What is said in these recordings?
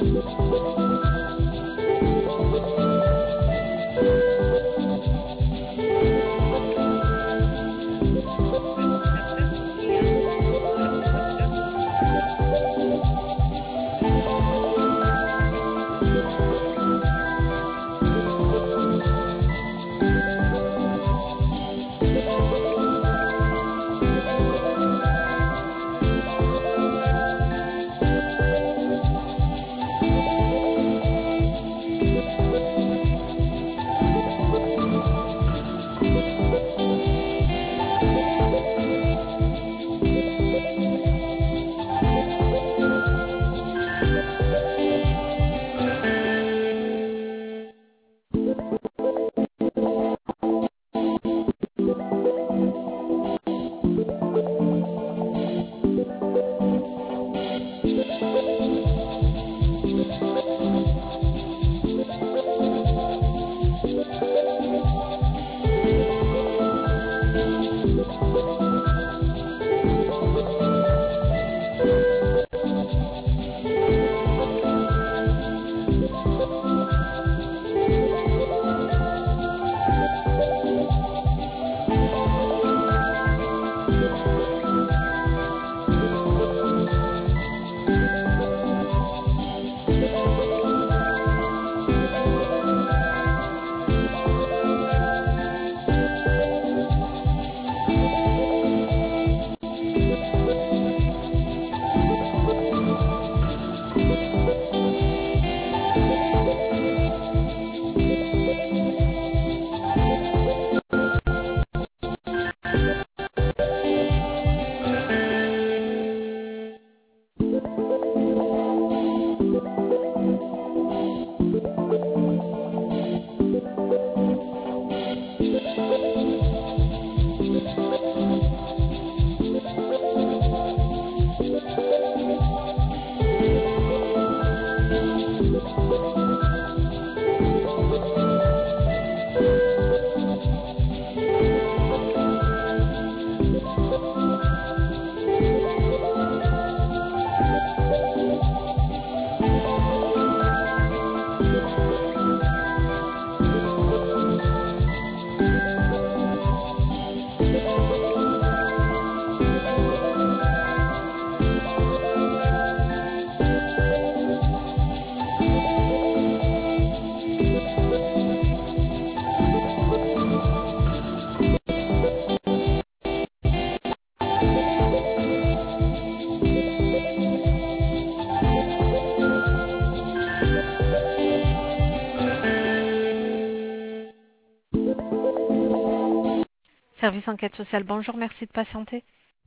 Service enquête sociale, bonjour, merci de patienter.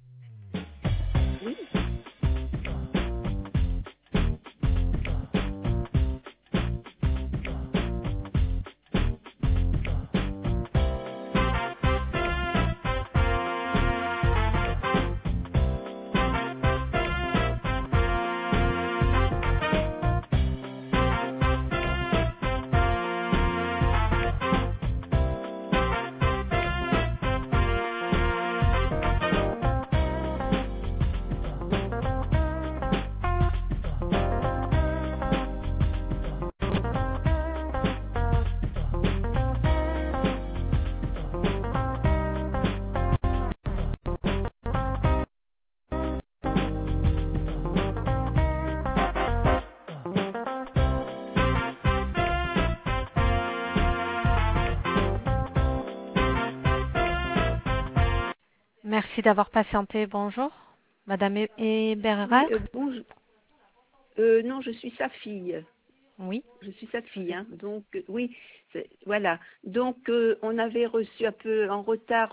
Oui. Merci d'avoir patienté, bonjour. Madame Eberhard? Oui, bonjour. Non, je suis sa fille. Oui. Je suis sa fille, hein. Donc oui, voilà. Donc on avait reçu un peu en retard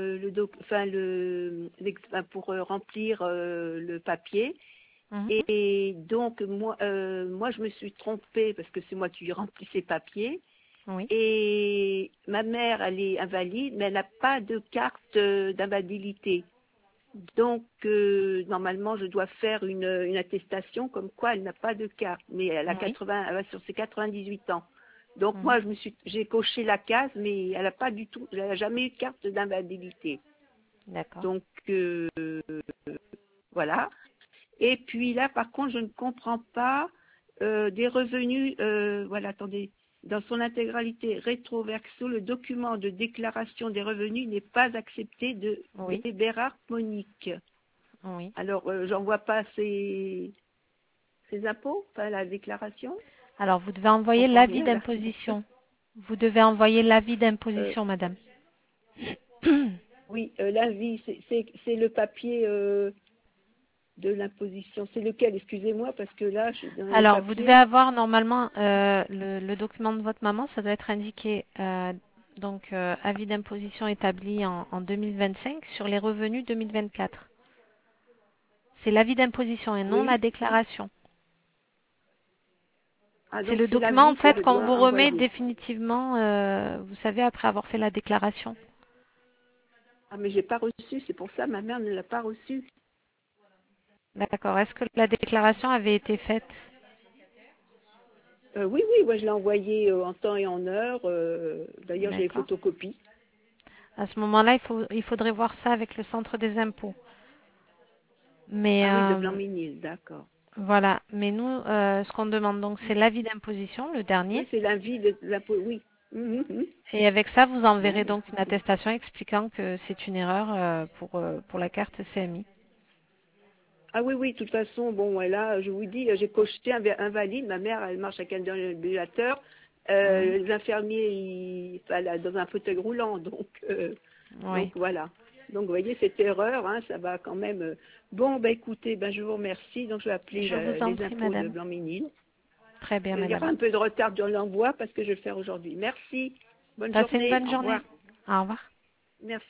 pour remplir le papier. Mhm. Et donc moi je me suis trompée parce que c'est moi qui remplis ces papiers. Oui. Et ma mère, elle est invalide, mais elle n'a pas de carte d'invalidité. Donc, normalement, je dois faire une attestation comme quoi elle n'a pas de carte, mais elle a Oui. elle va sur ses 98 ans. Donc, moi, j'ai coché la case, mais elle n'a pas du tout, elle n'a jamais eu de carte d'invalidité. D'accord. Donc, voilà. Et puis là, par contre, je ne comprends pas des revenus, voilà, attendez, dans son intégralité rétro verso, le document de déclaration des revenus n'est pas accepté de Oui, Bérard Monique. oui. Alors, j'envoie pas ses impôts, enfin la déclaration. Alors, vous devez Je envoyer comprends l'avis rien là. d'imposition. Vous devez envoyer l'avis Euh, d'imposition, madame. oui, l'avis, c'est le papier de l'imposition. C'est lequel? Excusez-moi, parce que là, je suis dans les Alors, vous devez papiers. avoir normalement le document de votre maman, ça doit être indiqué donc avis d'imposition établi en 2025 sur les revenus 2024. C'est l'avis d'imposition et non la Oui. déclaration. Ah, C'est donc le c'est document en l'avis que je fait qu'on dois vous remet envoyer. définitivement, vous savez, après avoir fait la déclaration. Ah, mais j'ai pas reçu, c'est pour ça, ma mère ne l'a pas reçu. D'accord. Est-ce que la déclaration avait été faite? Oui, oui, moi je l'ai envoyé en temps et en heure. D'ailleurs, j'ai les D'accord. photocopies. À ce moment-là, il faudrait voir ça avec le centre des impôts. Mais Ah oui, de Blanc-Ménil, d'accord. voilà. Mais nous, ce qu'on demande donc, c'est l'avis d'imposition, le dernier. Oui, c'est l'avis de l'impôt, oui. Mhm. Et avec ça, vous Bon, enverrez bah, donc une écoutez. attestation expliquant que c'est une erreur pour la carte CMI. Ah oui, oui, de toute façon, bon, voilà, je vous dis, j'ai coché invalide. Ma mère, elle marche avec un déambulateur. Mhm. Les infirmiers, enfin, elle est dans un fauteuil roulant, donc Oui. voilà. Donc vous voyez cette erreur, hein, ça va quand même. Bon, bah écoutez, ben je vous remercie. Donc je vais appeler Je vous en les prie, impôts de madame. Blanc-Ménil. Très bien, Il y aura madame. un peu de retard dans l'envoi parce que je vais le faire aujourd'hui. Merci. Bonne Passez une journée. bonne Au journée. revoir. Au revoir. Merci.